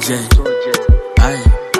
Soje. Ay.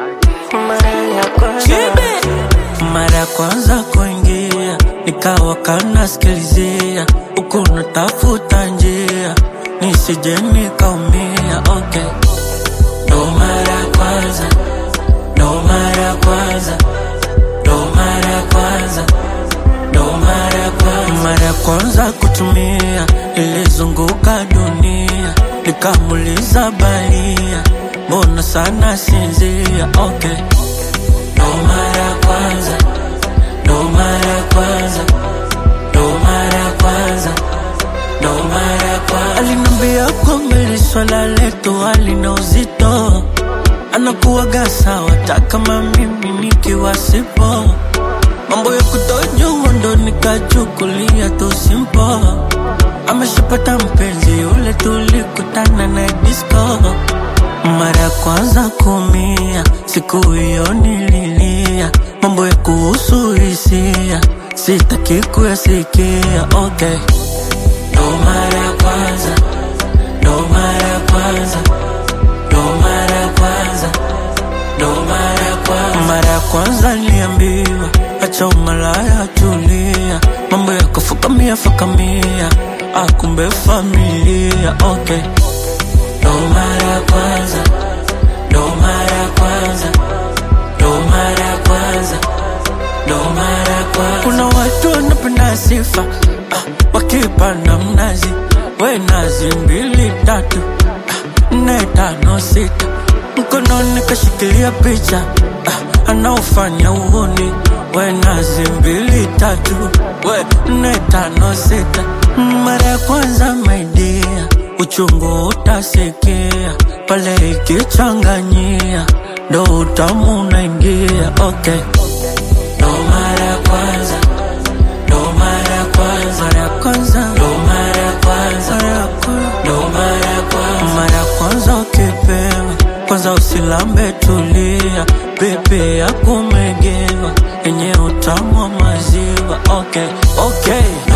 Mara ya kwanza kuingia nikawa kana sikilizia huku natafuta njia nisije nikaumia. Okay, ndo mara ya kwanza, ndo mara ya kwanza, ndo mara ya kwanza, ndo mara ya kwanza. Mara ya kwanza kutumia nilizunguka dunia nikamuliza balia mbona sana sinzia. Okay, ndo mara ya kwanza, ndo mara ya kwanza, ndo mara ya kwanza, ndo mara ya kwanza. Alinambia kwamba swala letu halina uzito, anakuwaga sawa hata kama mimi nikiwa sipo. Mambo ya kutojua ndo nikachukulia tu simple. Ameshapata mpenzi yule tulikutana na disco. Mara ya kwanza kumia siku hiyo nililia, mambo ya kuhusu hisia sitaki kuyasikia. Okay, ndo mara ya kwanza, ndo mara ya kwanza, ndo mara ya kwanza, ndo mara ya kwanza. Mara ya kwanza niliambiwa acha umalaya tulia, mambo ya kufukamia fukamia akumbe familia. Okay, ndo mara ya kwanza, ndo mara ya kwanza, ndo mara ya kwanza, ndo mara ya kwanza. Kuna watu wanapenda sifa wakipanda mnazi, we nazi 2 3 4 5 6 mkononi kashikilia picha anaofanya uoni, we nazi 2 3 we 4 5 6. Mara ya kwanza my dear, uchungu utasikia pale ikichanganyia, ndo utamu unaingia. Okay, ndo mara ya kwanza, ndo mara ya kwanza, mara ya kwanza, ndo mara ya kwanza, ndo mara ya kwanza. Mara ya kwanza ukipewa kwanza usilambe tulia, pepe ya kumegewa yenye utamu wa maziwa. Okay, okay.